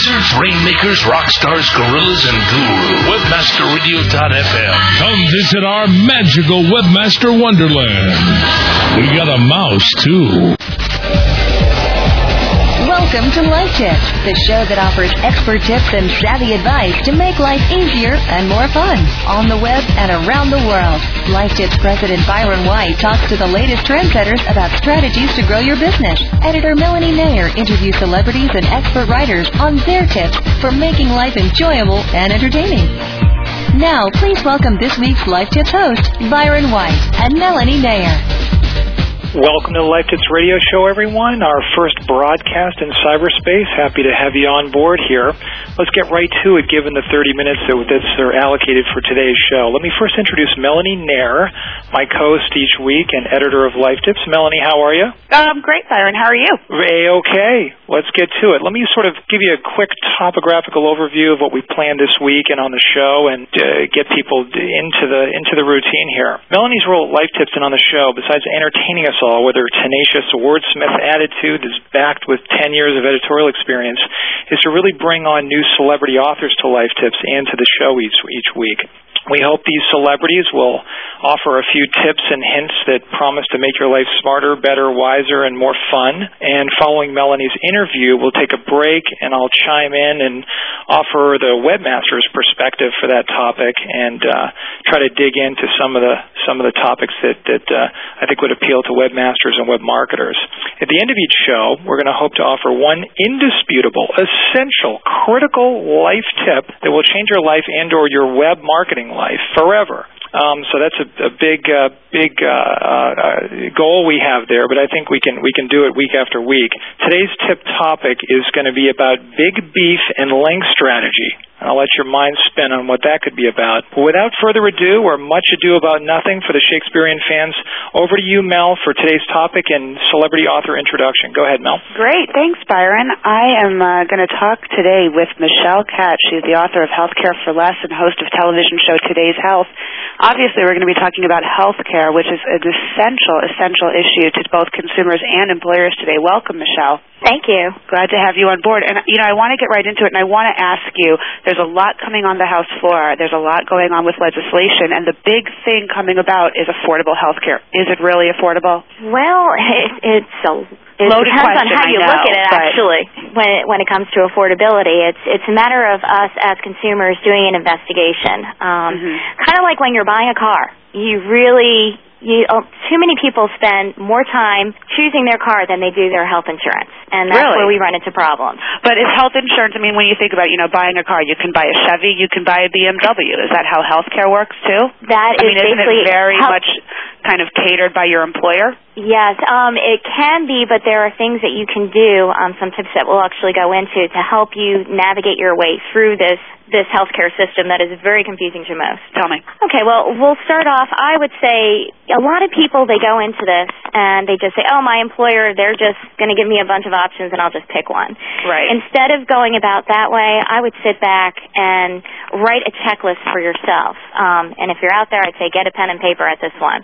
Wizards, Rainmakers, Rockstars, Gorillas, and Guru. WebmasterRadio.fm. Come visit our magical Webmaster Wonderland. We got a mouse, too. Welcome to Life Tips, the show that offers expert tips and savvy advice to make life easier and more fun on the web and around the world. Life Tips President Byron White talks to the latest trendsetters about strategies to grow your business. Editor Melanie Nair interviews celebrities and expert writers on their tips for making life enjoyable and entertaining. Now, please welcome this week's Life Tips host, Byron White and Melanie Nair. Welcome to the Life Tips Radio Show, everyone. Our first broadcast in cyberspace. Happy to have you on board here. Let's get right to it, given the 30 minutes that are allocated for today's show. Let me first introduce Melanie Nair, my co-host each week and editor of Life Tips. Melanie, how are you? Great, Byron. How are you? Okay. Let's get to it. Let me sort of give you a quick topographical overview of what we planned this week and on the show, and get people into the routine here. Melanie's role at Life Tips and on the show, besides entertaining us all with her tenacious wordsmith attitude that's backed with 10 years of editorial experience, is to really bring on new celebrity authors to Life Tips and to the show each week. We hope these celebrities will offer a few tips and hints that promise to make your life smarter, better, wiser, and more fun. And following Melanie's interview, we'll take a break, and I'll chime in and offer the webmaster's perspective for that topic, and try to dig into some of the topics that I think would appeal to webmasters and web marketers. At the end of each show, we're going to hope to offer one indisputable, essential, critical life tip that will change your life and/or your web marketing life forever. So that's a big goal we have there, but I think we can do it week after week. Today's tip topic is going to be about big beef and length strategy. I'll let your mind spin on what that could be about. But without further ado, or much ado about nothing for the Shakespearean fans, over to you, Mel, for today's topic and celebrity author introduction. Go ahead, Mel. Great. Thanks, Byron. I am going to talk today with Michelle Katz. She's the author of Healthcare for Less and host of television show Today's Health. Obviously, we're going to be talking about healthcare, which is an essential issue to both consumers and employers today. Welcome, Michelle. Thank you. Glad to have you on board. And, I want to get right into it, and I want to ask you, there's a lot coming on the House floor. There's a lot going on with legislation, and the big thing coming about is affordable health care. Is it really affordable? Well, it depends on how you look at it, actually, when it comes to affordability. It's a matter of us as consumers doing an investigation. Kind of like when you're buying a car. Too many people spend more time choosing their car than they do their health insurance, and that's where we run into problems. But is health insurance, when you think about, buying a car, you can buy a Chevy, you can buy a BMW. Is that how healthcare works, too? That is basically... Isn't it very much kind of catered by your employer? Yes, it can be, but there are things that you can do, some tips that we'll actually go into to help you navigate your way through this healthcare system that is very confusing to most. Tell me. Okay, well, we'll start off. I would say a lot of people, they go into this and they just say, oh, my employer, they're just going to give me a bunch of options and I'll just pick one. Right. Instead of going about that way, I would sit back and write a checklist for yourself. And if you're out there, I'd say get a pen and paper at this one.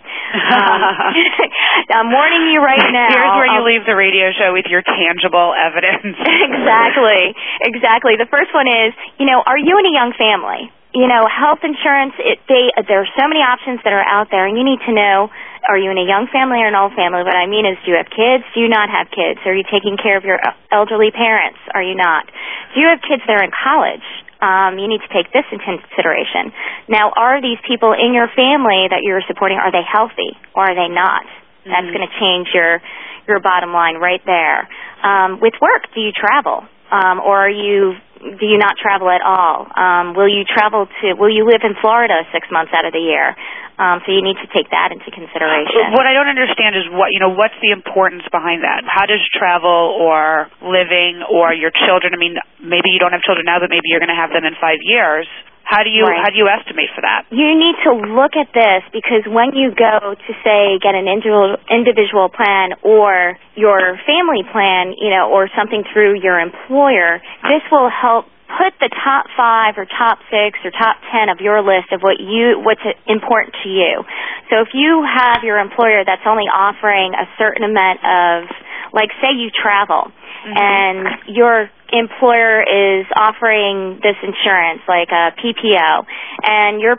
I'm warning you right now. Here's where you leave the radio show with your tangible evidence. Exactly. The first one is, are you in a young family? Health insurance, there are so many options that are out there, and you need to know, are you in a young family or an old family? What I mean is, do you have kids? Do you not have kids? Are you taking care of your elderly parents? Are you not? Do you have kids that are in college? You need to take this into consideration. Now, are these people in your family that you're supporting, are they healthy or are they not? That's going to change your bottom line right there. With work, do you travel? Or do you not travel at all? Will you live in Florida 6 months out of the year? So you need to take that into consideration. What I don't understand is what's the importance behind that? How does travel or living or your children, maybe you don't have children now, but maybe you're going to have them in 5 years. How do you estimate for that? You need to look at this because when you go to, say, get an individual plan or your family plan, or something through your employer, this will help put the top 5 or top 6 or top 10 of your list of what's important to you. So if you have your employer that's only offering a certain amount of, like, say you travel, and your employer is offering this insurance, like a PPO, and your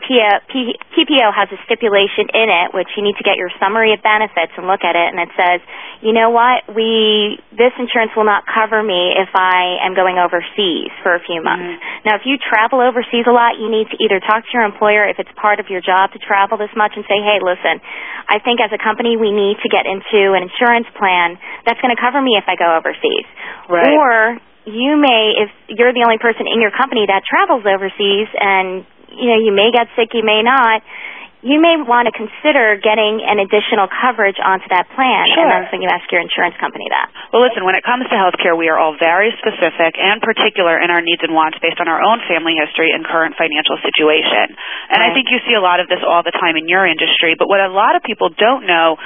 PPO has a stipulation in it, which you need to get your summary of benefits and look at it, and it says, you know what, this insurance will not cover me if I am going overseas for a few months. Now, if you travel overseas a lot, you need to either talk to your employer if it's part of your job to travel this much and say, hey, listen, I think as a company we need to get into an insurance plan that's going to cover me if I go overseas. Right. Or you may, if you're the only person in your company that travels overseas and, you may get sick, you may not, you may want to consider getting an additional coverage onto that plan. Sure. And that's when you ask your insurance company that. Well, listen, when it comes to healthcare, we are all very specific and particular in our needs and wants based on our own family history and current financial situation. And I think you see a lot of this all the time in your industry. But what a lot of people don't know,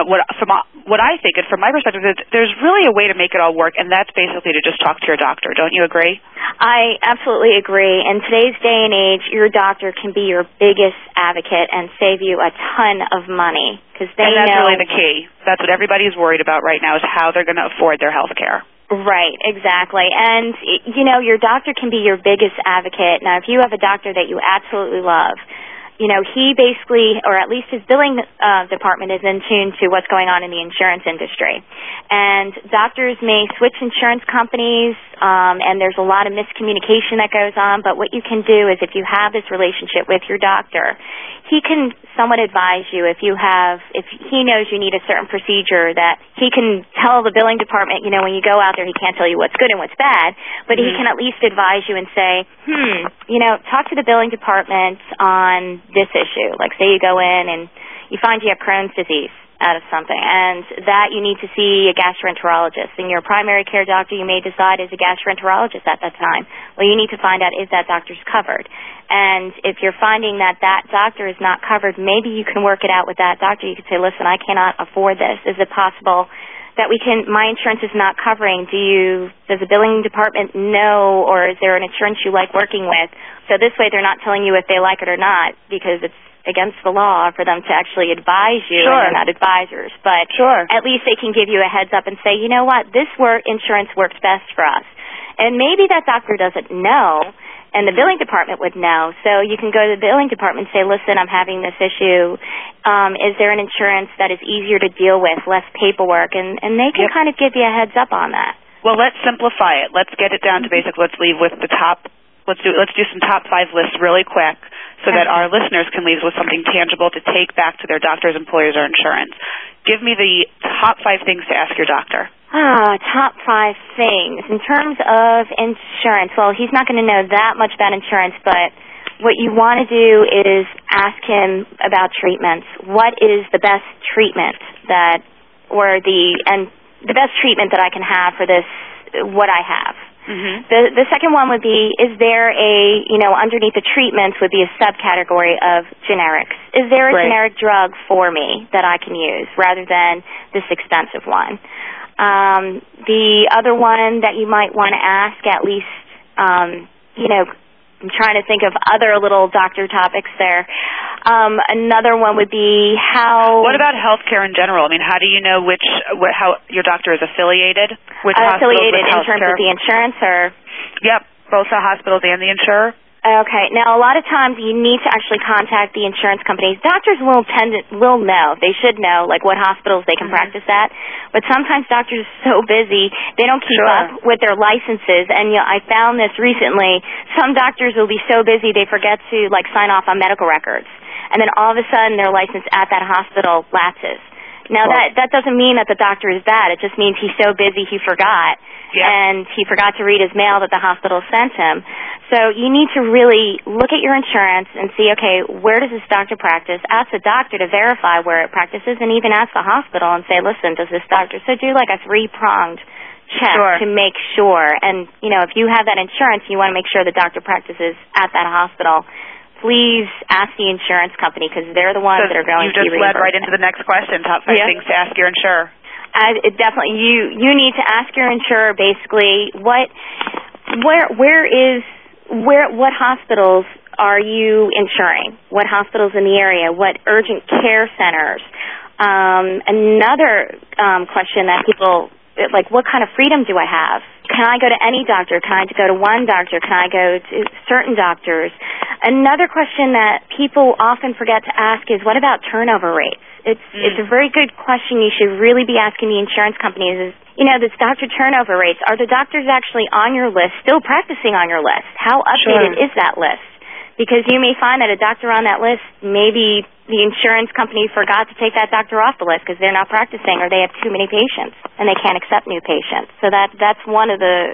what I think, and from my perspective, is there's really a way to make it all work, and that's basically to just talk to your doctor. Don't you agree? I absolutely agree. In today's day and age, your doctor can be your biggest advocate and save you a ton of money because they know. And that's really the key. That's what everybody's worried about right now is how they're going to afford their health care. Right, exactly. And, your doctor can be your biggest advocate. Now, if you have a doctor that you absolutely love, he basically, or at least his billing department is in tune to what's going on in the insurance industry. And doctors may switch insurance companies, and there's a lot of miscommunication that goes on, but what you can do is if you have this relationship with your doctor, he can somewhat advise you if he knows you need a certain procedure that he can tell the billing department, when you go out there, he can't tell you what's good and what's bad, but he can at least advise you and say, talk to the billing department on this issue. Like say you go in and you find you have Crohn's disease out of something, and that you need to see a gastroenterologist. And your primary care doctor, you may decide, is a gastroenterologist at that time. Well, you need to find out if that doctor's covered. And if you're finding that doctor is not covered, maybe you can work it out with that doctor. You could say, listen, I cannot afford this. Is it possible that my insurance is not covering? Does the billing department know, or is there an insurance you like working with? So this way they're not telling you if they like it or not, because it's against the law for them to actually advise you, and they're not advisors. But at least they can give you a heads up and say, you know what, this insurance works best for us. And maybe that doctor doesn't know, and the billing department would know. So you can go to the billing department and say, listen, I'm having this issue. Is there an insurance that is easier to deal with, less paperwork? And they can kind of give you a heads up on that. Well, let's simplify it. Let's get it down to basics. Let's leave with the top. Let's do some top 5 lists really quick so that our listeners can leave with something tangible to take back to their doctors, employers, or insurance. Give me the top 5 things to ask your doctor. Top 5 things. In terms of insurance, well, he's not going to know that much about insurance, but what you want to do is ask him about treatments. What is the best treatment the best treatment that I can have for this, what I have? The second one would be, is there underneath the treatments would be a subcategory of generics. Is there a generic drug for me that I can use rather than this expensive one? The other one that you might want to ask, at least, I'm trying to think of other little doctor topics there. Another one would be how... What about healthcare in general? I mean, how do you know how your doctor is affiliated? Which affiliated in terms of the insurance, or... Yep, both the hospitals and the insurer. Okay. Now, a lot of times you need to actually contact the insurance companies. Doctors will know. They should know, like, what hospitals they can practice at. But sometimes doctors are so busy, they don't keep up with their licenses. And I found this recently. Some doctors will be so busy they forget to, sign off on medical records. And then all of a sudden their license at that hospital lapses. Now, that doesn't mean that the doctor is bad. It just means he's so busy he forgot. And he forgot to read his mail that the hospital sent him. So you need to really look at your insurance and see, okay, where does this doctor practice? Ask the doctor to verify where it practices, and even ask the hospital and say, listen, does this doctor... So do like a 3-pronged check to make sure. And, if you have that insurance, you want to make sure the doctor practices at that hospital. Please ask the insurance company, because they're the ones that are going to be reimbursed. You just led right into the next question, top 5 things to ask your insurer. Definitely, you need to ask your insurer basically what hospitals are you insuring? What hospitals in the area? What urgent care centers? Another question that people, what kind of freedom do I have? can I go to any doctor? Can I go to one doctor? Can I go to certain doctors? Another question that people often forget to ask is, what about turnover rates? It's a very good question you should really be asking the insurance companies is, this doctor turnover rates. Are the doctors actually on your list, still practicing on your list? How updated is that list? Because you may find that a doctor on that list, maybe the insurance company forgot to take that doctor off the list because they're not practicing or they have too many patients and they can't accept new patients. So that's one of the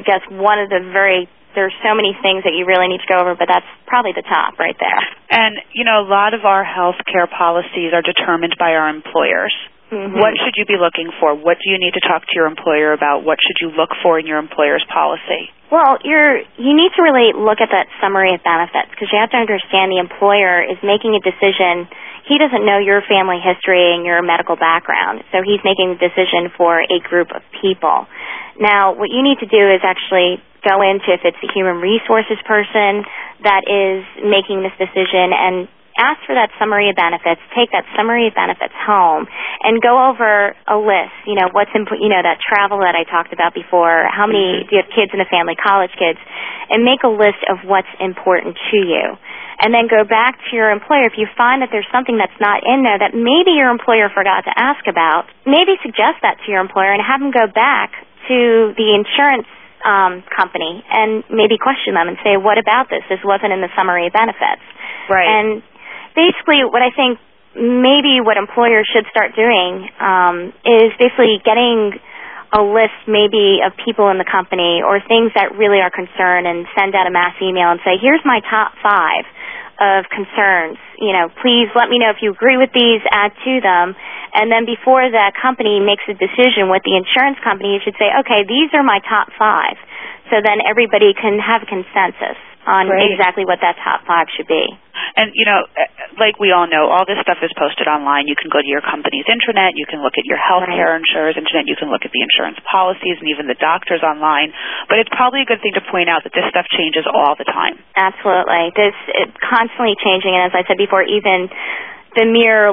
there's so many things that you really need to go over, but that's probably the top right there. And, a lot of our health care policies are determined by our employers. Mm-hmm. What should you be looking for? What do you need to talk to your employer about? What should you look for in your employer's policy? Well, you need to really look at that summary of benefits because you have to understand the employer is making a decision. He doesn't know your family history and your medical background, so he's making a decision for a group of people. Now, what you need to do is actually go into if it's the human resources person that is making this decision and ask for that summary of benefits, take that summary of benefits home, and go over a list, what's that travel that I talked about before, how many do you have kids in the family, college kids, and make a list of what's important to you. And then go back to your employer. If you find that there's something that's not in there that maybe your employer forgot to ask about, maybe suggest that to your employer and have them go back to the insurance company and maybe question them and say, what about this? This wasn't in the summary of benefits. Right. And basically what I think maybe what employers should start doing is basically getting a list maybe of people in the company or things that really are concerned and send out a mass email and say, here's my top 5 of concerns. Please let me know if you agree with these, add to them. And then before the company makes a decision with the insurance company, you should say, okay, these are my top 5. So then everybody can have a consensus on exactly what that top 5 should be. And, like we all know, all this stuff is posted online. You can go to your company's intranet. You can look at your health care insurer's intranet. You can look at the insurance policies and even the doctors online. But it's probably a good thing to point out that this stuff changes all the time. Absolutely. It's constantly changing. And as I said before, even the mere,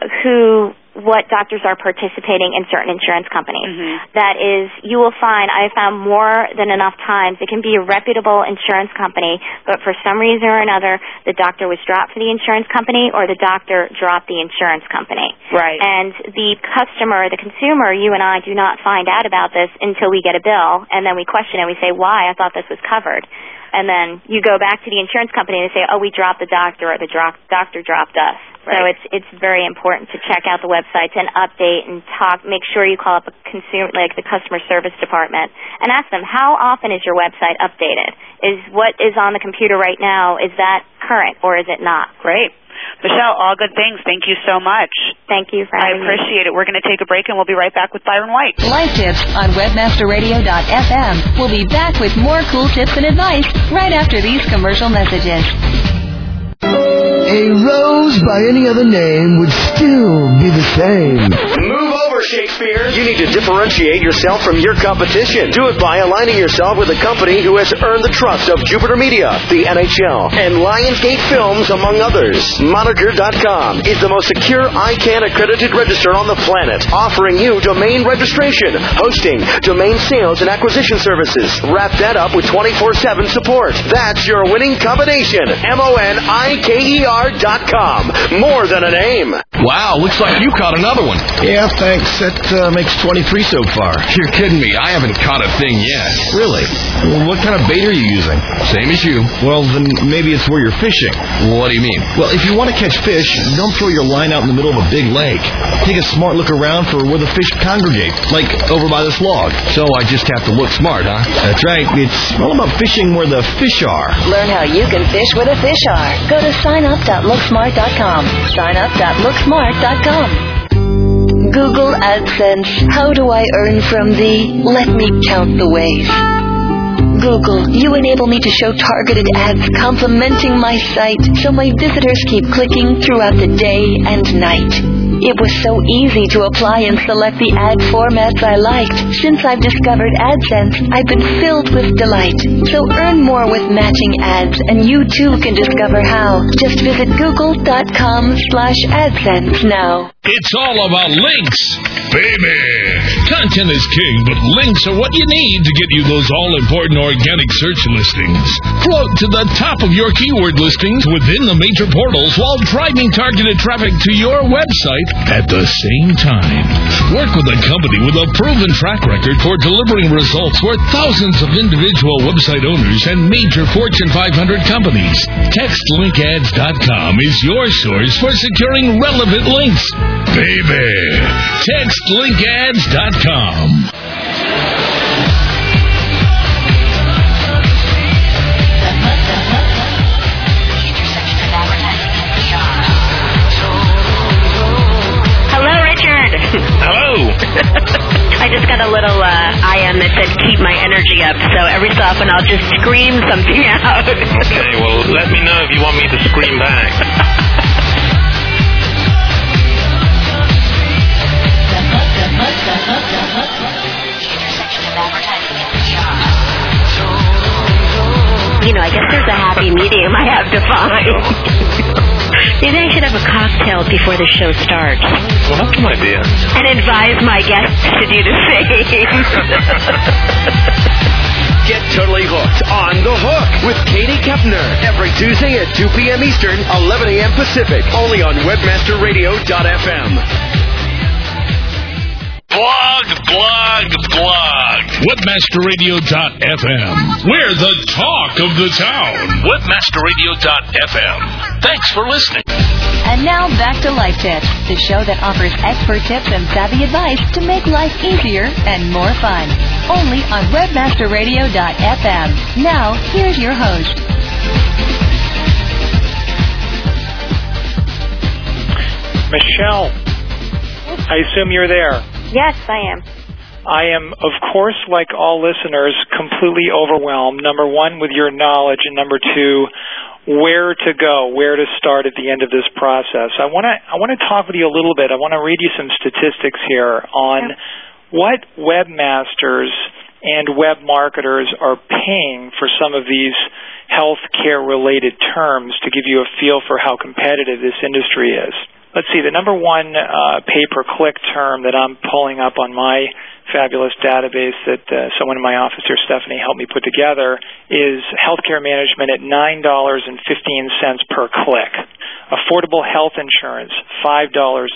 what doctors are participating in certain insurance companies. Mm-hmm. That is, you will find, I found more than enough times, it can be a reputable insurance company, but for some reason or another, the doctor was dropped for the insurance company or the doctor dropped the insurance company. Right. And the customer, the consumer, you and I do not find out about this until we get a bill, and then we question it. We say, why? I thought this was covered. And then you go back to the insurance company and they say, oh, we dropped the doctor or the doctor dropped us. Right. So it's very important to check out the websites and update and make sure you call up the customer service department and ask them, how often is your website updated? Is what is on the computer right now, is that current or is it not? Great. Michelle, all good things. Thank you so much. Thank you for having me. I appreciate it. We're going to take a break, and we'll be right back with Byron White. Life Tips on WebmasterRadio.fm. We'll be back with more cool tips and advice right after these commercial messages. A rose by any other name would still be the same. Move over, Shakespeare. You need to differentiate yourself from your competition. Do it by aligning yourself with a company who has earned the trust of Jupiter Media, the NHL, and Lionsgate Films, among others. Moniker.com is the most secure ICANN accredited register on the planet, offering you domain registration, hosting, domain sales, and acquisition services. Wrap that up with 24/7 support. That's your winning combination. MONIKER.com. More than a name. Wow, looks like you caught another one. Yeah, thanks. That makes 23 so far. You're kidding me. I haven't caught a thing yet. Really? Well, what kind of bait are you using? Same as you. Well, then maybe it's where you're fishing. What do you mean? Well, if you want to catch fish, don't throw your line out in the middle of a big lake. Take a smart look around for where the fish congregate, like over by this log. So I just have to look smart, huh? That's right. It's all about fishing where the fish are. Learn how you can fish where the fish are. Go to signup.looksmart.com. Signup.looksmart.com. Google AdSense. How do I earn from thee? Let me count the ways. Google, you enable me to show targeted ads complimenting my site so my visitors keep clicking throughout the day and night. It was so easy to apply and select the ad formats I liked. Since I've discovered AdSense, I've been filled with delight. So earn more with matching ads, and you too can discover how. Just visit google.com/AdSense now. It's all about links, baby. Content is king, but links are what you need to get you those all-important organic search listings. Float to the top of your keyword listings within the major portals while driving targeted traffic to your website at the same time. Work with a company with a proven track record for delivering results for thousands of individual website owners and major Fortune 500 companies. TextLinkAds.com is your source for securing relevant links. Baby, TextLinkAds.com. Hello, Richard. Hello. I just got a little IM that said keep my energy up, so every so often I'll just scream something out. Okay, well, let me know if you want me to scream back. I guess there's a happy medium I have to find. Maybe I should have a cocktail before the show starts. Well, that's an idea. And advise my guests to do the same. Get totally hooked on The Hook with Katie Kepner every Tuesday at 2 p.m. Eastern, 11 a.m. Pacific, only on WebmasterRadio.fm. Blog. WebmasterRadio.fm. We're the talk of the town. WebmasterRadio.fm. Thanks for listening. And now back to Life Tips, the show that offers expert tips and savvy advice to make life easier and more fun. Only on WebmasterRadio.fm. Now, here's your host. Michelle, I assume you're there. Yes, I am. I am, of course, like all listeners, completely overwhelmed, number one, with your knowledge, and number two, where to go, where to start at the end of this process. I want to talk with you a little bit. I want to read you some statistics here on what webmasters and web marketers are paying for some of these healthcare-related terms to give you a feel for how competitive this industry is. Let's see, the number one pay-per-click term that I'm pulling up on my fabulous database that someone in my office here, Stephanie, helped me put together is healthcare management at $9.15 per click. Affordable health insurance, $5.50.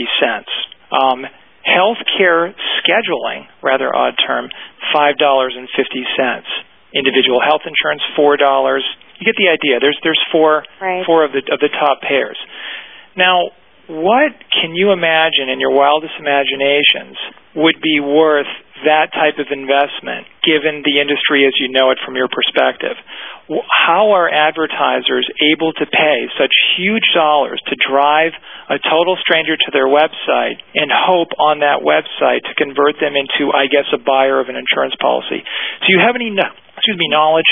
Healthcare scheduling, rather odd term, $5.50. Individual health insurance, $4. You get the idea. There's four of the top payers. Now, what can you imagine in your wildest imaginations would be worth that type of investment, given the industry as you know it from your perspective? How are advertisers able to pay such huge dollars to drive a total stranger to their website and hope on that website to convert them into, I guess, a buyer of an insurance policy? Do you have any knowledge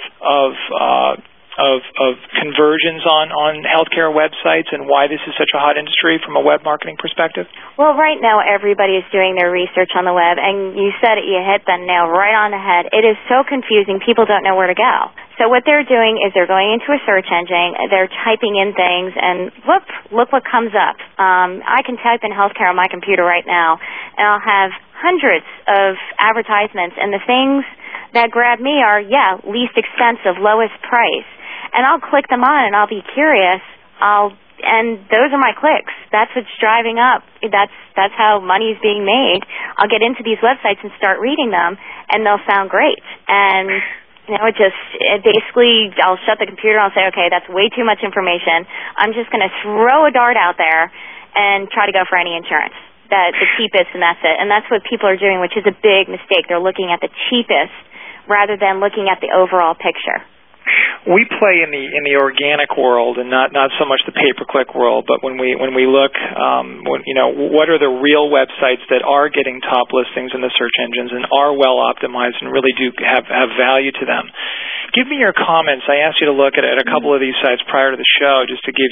of conversions on healthcare websites and why this is such a hot industry from a web marketing perspective? Well, right now everybody is doing their research on the web, and you said it, you hit the nail right on the head. It is so confusing. People don't know where to go. So what they're doing is they're going into a search engine, they're typing in things, and look what comes up. I can type in healthcare on my computer right now, and I'll have hundreds of advertisements, and the things that grab me are, least expensive, lowest price. And I'll click them on, and I'll be curious. And those are my clicks. That's what's driving up. That's how money's being made. I'll get into these websites and start reading them, and they'll sound great. And basically, I'll shut the computer and I'll say, okay, that's way too much information. I'm just going to throw a dart out there and try to go for any insurance. The cheapest, and that's it. And that's what people are doing, which is a big mistake. They're looking at the cheapest rather than looking at the overall picture. We play in the organic world and not so much the pay-per-click world. But when we look, what are the real websites that are getting top listings in the search engines and are well optimized and really do have value to them? Give me your comments. I asked you to look at a couple of these sites prior to the show, just to give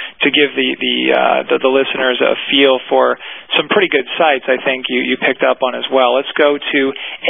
the listeners a feel for some pretty good sites. I think you picked up on as well. Let's go to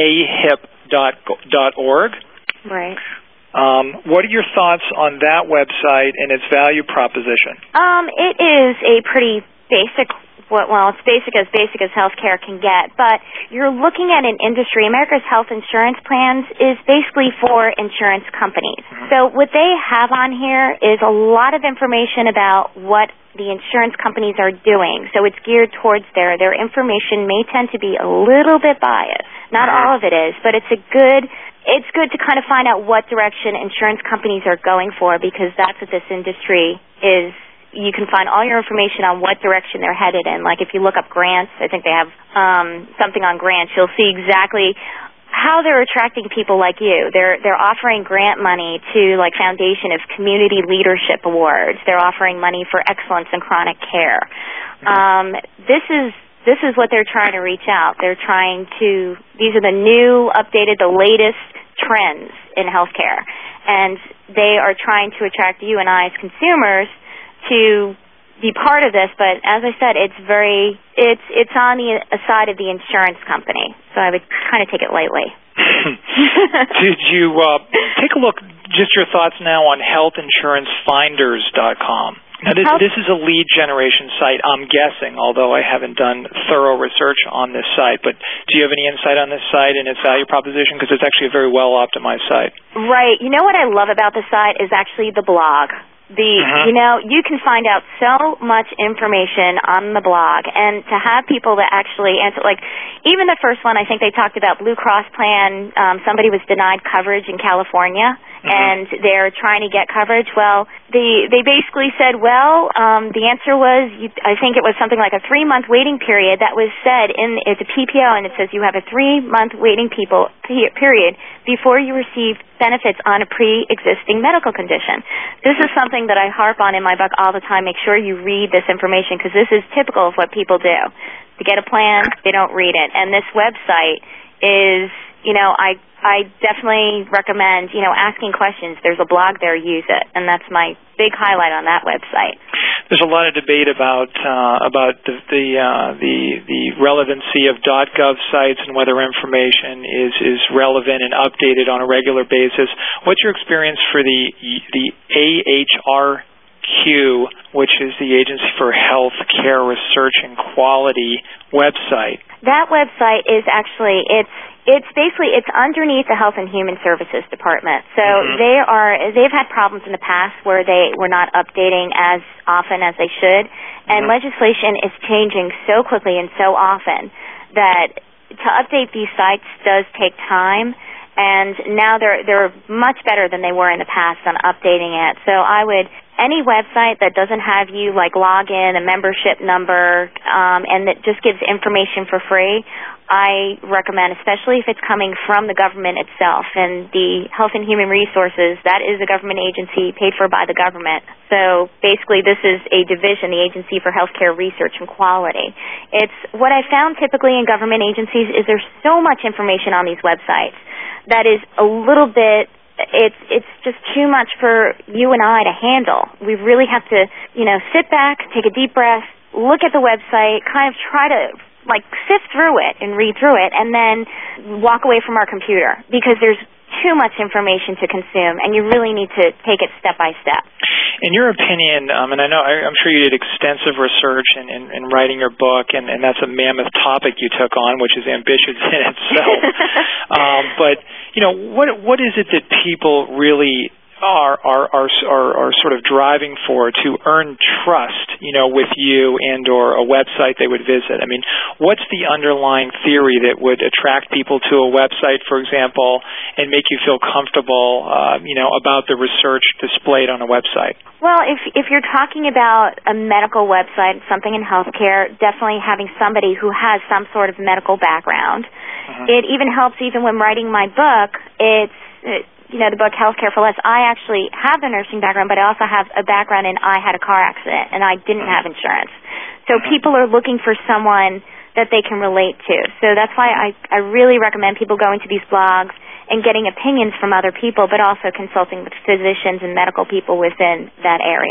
ahip.org. Right. What are your thoughts on that website and its value proposition? It is a pretty basic it's basic as healthcare can get. But you're looking at an industry. America's health insurance plans is basically for insurance companies. So what they have on here is a lot of information about what the insurance companies are doing. So it's geared towards their information may tend to be a little bit biased. Not all of it is, but it's good to kind of find out what direction insurance companies are going for, because that's what this industry is. You can find all your information on what direction they're headed in. Like if you look up grants, I think they have something on grants. You'll see exactly how they're attracting people like you. They're offering grant money to like Foundation of Community Leadership Awards. They're offering money for excellence in chronic care. This is what they're trying to reach out. These are the new, updated, the latest trends in healthcare. And they are trying to attract you and I as consumers to be part of this, but as I said, it's on the side of the insurance company, so I would kind of take it lightly. Did you take a look, just your thoughts now on healthinsurancefinders.com? Now, this is a lead generation site, I'm guessing, although I haven't done thorough research on this site, but do you have any insight on this site and its value proposition? Because it's actually a very well-optimized site. Right. You know what I love about the site is actually the blog. You can find out so much information on the blog, and to have people that actually answer, like even the first one, I think they talked about Blue Cross plan. Somebody was denied coverage in California, and they're trying to get coverage. Well, they basically said, the answer was, I think it was something like a 3-month waiting period that was said it's a PPO, and it says you have a 3-month waiting period before you receive benefits on a pre-existing medical condition. This is something that I harp on in my book all the time. Make sure you read this information, because this is typical of what people do. To get a plan, they don't read it. And this website is, I definitely recommend, asking questions. There's a blog there, use it. And that's my big highlight on that website. There's a lot of debate about the relevancy of .gov sites and whether information is relevant and updated on a regular basis. What's your experience for the AHRQ, which is the Agency for Health Care Research and Quality website? That website is actually it's underneath the Health and Human Services Department. So they've had problems in the past where they were not updating as often as they should, and legislation is changing so quickly and so often that to update these sites does take time. And now they're much better than they were in the past on updating it. So any website that doesn't have you log in, a membership number, and that just gives information for free, I recommend, especially if it's coming from the government itself. And the Health and Human Resources, that is a government agency paid for by the government. So basically this is a division, the Agency for Healthcare Research and Quality. It's what I found typically in government agencies is there's so much information on these websites that is a little bit, it's just too much for you and I to handle. We really have to, sit back, take a deep breath, look at the website, kind of try to sift through it and read through it, and then walk away from our computer, because there's too much information to consume, and you really need to take it step by step. In your opinion, and I'm sure you did extensive research in writing your book, and that's a mammoth topic you took on, which is ambitious in itself. But what is it that people really are sort of driving for to earn trust, with you and or a website they would visit? I mean, what's the underlying theory that would attract people to a website, for example, and make you feel comfortable, about the research displayed on a website? Well, if you're talking about a medical website, something in healthcare, definitely having somebody who has some sort of medical background. It even helps, even when writing my book, the book Healthcare for Less, I actually have the nursing background, but I also have a background in I had a car accident and I didn't have insurance. So people are looking for someone that they can relate to. So that's why I really recommend people going to these blogs and getting opinions from other people, but also consulting with physicians and medical people within that area.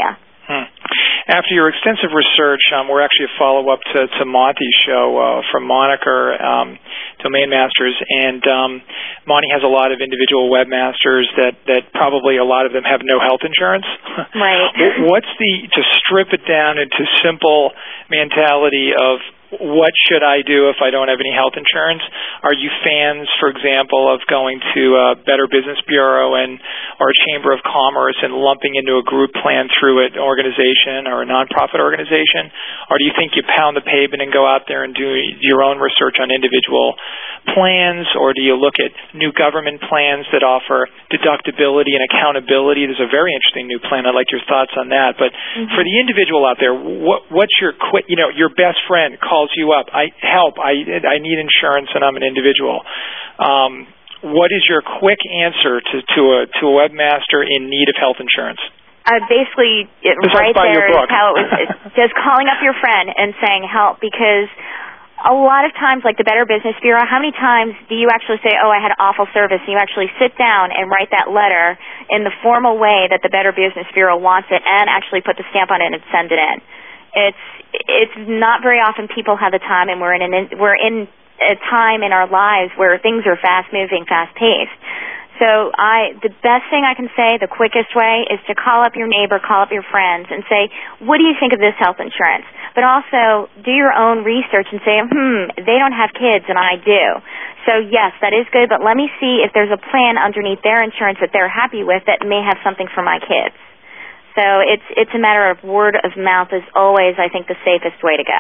After your extensive research, we're actually a follow-up to Monty's show from Moniker, Domain Masters, and Monty has a lot of individual webmasters that probably a lot of them have no health insurance. Right. What's to strip it down into simple mentality of what should I do if I don't have any health insurance? Are you fans, for example, of going to a Better Business Bureau or a Chamber of Commerce and lumping into a group plan through an organization or a nonprofit organization? Or do you think you pound the pavement and go out there and do your own research on individual plans? Or do you look at new government plans that offer deductibility and accountability? There's a very interesting new plan. I'd like your thoughts on that. But for the individual out there, what's your your best friend calls you up, I need insurance and I'm an individual. What is your quick answer to a webmaster in need of health insurance? Basically, right there is how it was. Just calling up your friend and saying help, because a lot of times, like the Better Business Bureau, how many times do you actually say, I had awful service, and you actually sit down and write that letter in the formal way that the Better Business Bureau wants it and actually put the stamp on it and send it in? It's not very often people have the time, and we're in a time in our lives where things are fast-moving, fast-paced. So the best thing I can say, the quickest way, is to call up your neighbor, call up your friends, and say, what do you think of this health insurance? But also do your own research and say, they don't have kids and I do. So yes, that is good, but let me see if there's a plan underneath their insurance that they're happy with that may have something for my kids. So it's a matter of word of mouth is always, I think, the safest way to go.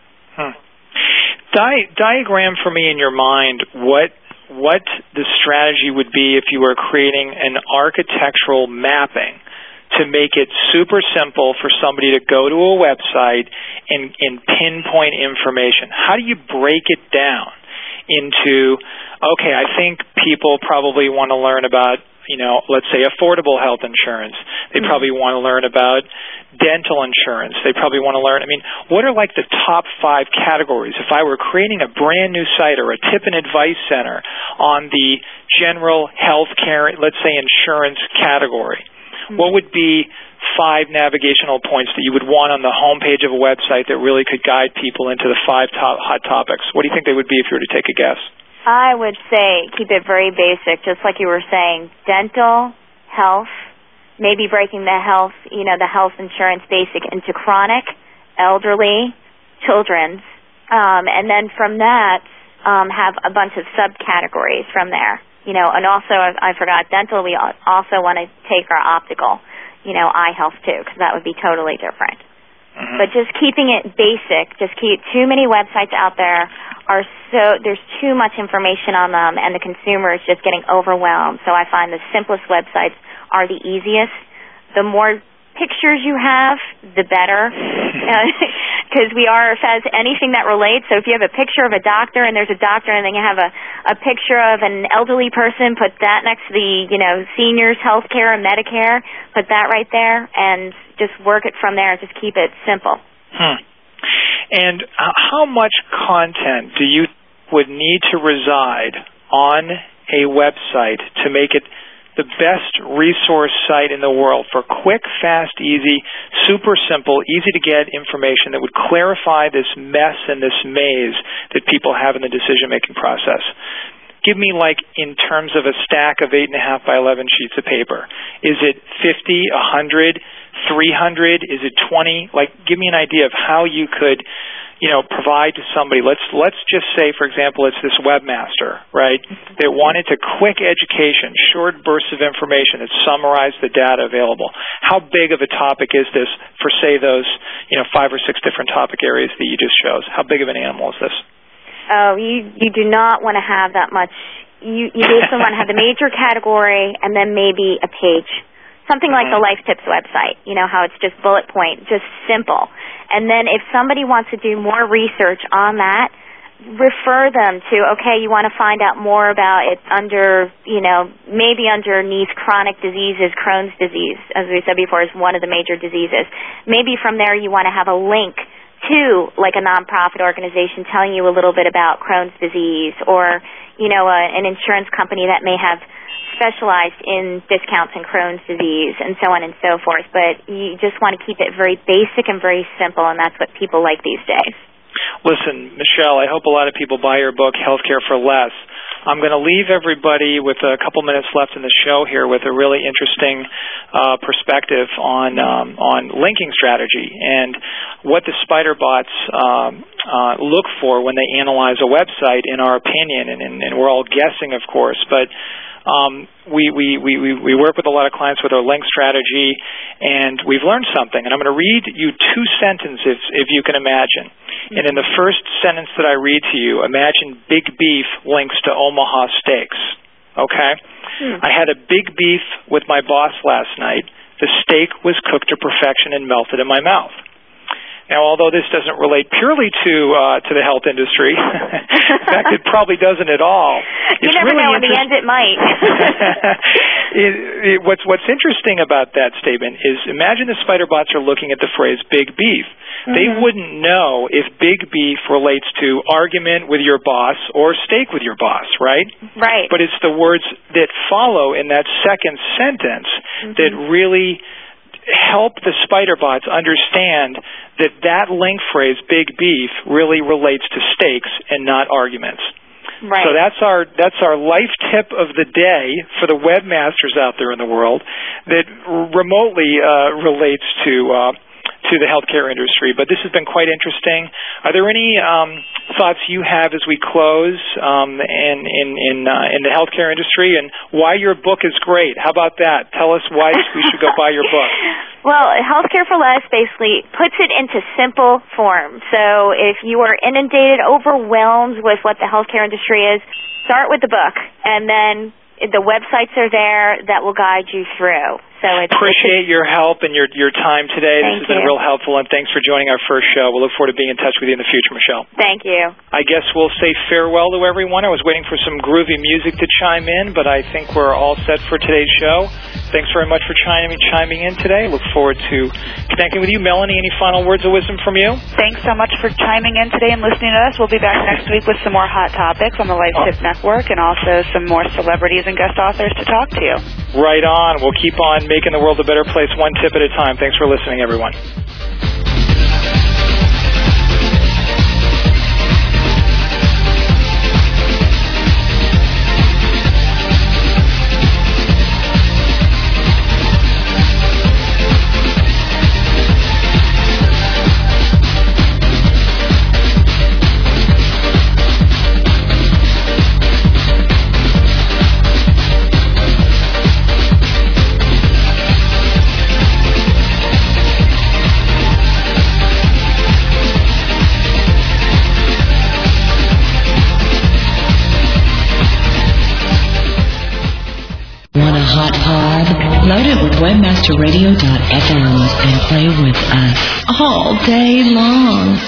Diagram for me in your mind what the strategy would be if you were creating an architectural mapping to make it super simple for somebody to go to a website and pinpoint information. How do you break it down into, I think people probably want to learn about, let's say affordable health insurance. They probably want to learn about dental insurance. They probably want to learn, what are like the top 5 categories? If I were creating a brand new site or a tip and advice center on the general health care, let's say insurance category, what would be 5 navigational points that you would want on the homepage of a website that really could guide people into the 5 top hot topics? What do you think they would be if you were to take a guess? I would say keep it very basic, just like you were saying. Dental, health, maybe breaking the health insurance basic into chronic, elderly, children's, and then from that have a bunch of subcategories from there. And also I forgot dental. We also want to take our optical, eye health too, because that would be totally different. But just keeping it basic, too many websites out there there's too much information on them, and the consumer is just getting overwhelmed. So I find the simplest websites are the easiest. The more pictures you have, the better, because we are fed anything that relates. So if you have a picture of a doctor and there's a doctor, and then you have a picture of an elderly person, put that next to the seniors health care and Medicare, put that right there, and just work it from there. Just keep it simple. And how much content do you would need to reside on a website to make it the best resource site in the world for quick, fast, easy, super simple, easy to get information that would clarify this mess and this maze that people have in the decision-making process? Give me, in terms of a stack of 8.5 by 11 sheets of paper. Is it 50, 100, 300? Is it 20? Give me an idea of how you could, provide to somebody. Let's just say, for example, it's this webmaster, right, that wanted to quick education, short bursts of information that summarize the data available. How big of a topic is this for, say, those, 5 or 6 different topic areas that you just chose? How big of an animal is this? Oh, you do not want to have that much. You basically want to have the major category and then maybe a page. Something like the Life Tips website, how it's just bullet point, just simple. And then if somebody wants to do more research on that, refer them to, you want to find out more about it under, maybe underneath chronic diseases, Crohn's disease, as we said before, is one of the major diseases. Maybe from there you want to have a link to a nonprofit organization telling you a little bit about Crohn's disease, or an insurance company that may have specialized in discounts and Crohn's disease and so on and so forth, but you just want to keep it very basic and very simple, and that's what people like these days. Listen, Michelle, I hope a lot of people buy your book, Healthcare for Less. I'm going to leave everybody with a couple minutes left in the show here with a really interesting perspective on linking strategy and what the spider bots look for when they analyze a website, in our opinion, and we're all guessing, of course, but we work with a lot of clients with our link strategy, and we've learned something. And I'm going to read you two sentences, if you can imagine. And in the first sentence that I read to you, imagine Big Beef links to Omaha Steaks. Okay? I had a big beef with my boss last night. The steak was cooked to perfection and melted in my mouth. Now, although this doesn't relate purely to the health industry, in fact, it probably doesn't at all. You never know. In the end, it might. What's interesting about that statement is, imagine the spider bots are looking at the phrase "big beef." They wouldn't know if big beef relates to argument with your boss or steak with your boss, right? Right. But it's the words that follow in that second sentence that really help the spider bots understand that link phrase, big beef, really relates to steaks and not arguments. Right. So that's our life tip of the day for the webmasters out there in the world that remotely relates to the healthcare industry. But this has been quite interesting. Are there any thoughts you have as we close in the healthcare industry, and why your book is great? How about that? Tell us why we should go buy your book. Well, Healthcare for Less basically puts it into simple form. So if you are inundated, overwhelmed with what the healthcare industry is, start with the book, and then the websites are there that will guide you through. So appreciate your help and your time today. Thank this has been real helpful, and thanks for joining our first show. We'll look forward to being in touch with you in the future, Michelle. Thank you. I guess we'll say farewell to everyone. I was waiting for some groovy music to chime in, but I think we're all set for today's show. Thanks very much for chiming in today. Look forward to connecting with you. Melanie, any final words of wisdom from you? Thanks so much for chiming in today and listening to us. We'll be back next week with some more hot topics on the Life Tip Network, and also some more celebrities and guest authors to talk to. Right on. We'll keep on making the world a better place, one tip at a time. Thanks for listening, everyone. Want a hot pod? Load it with webmasterradio.fm and play with us all day long.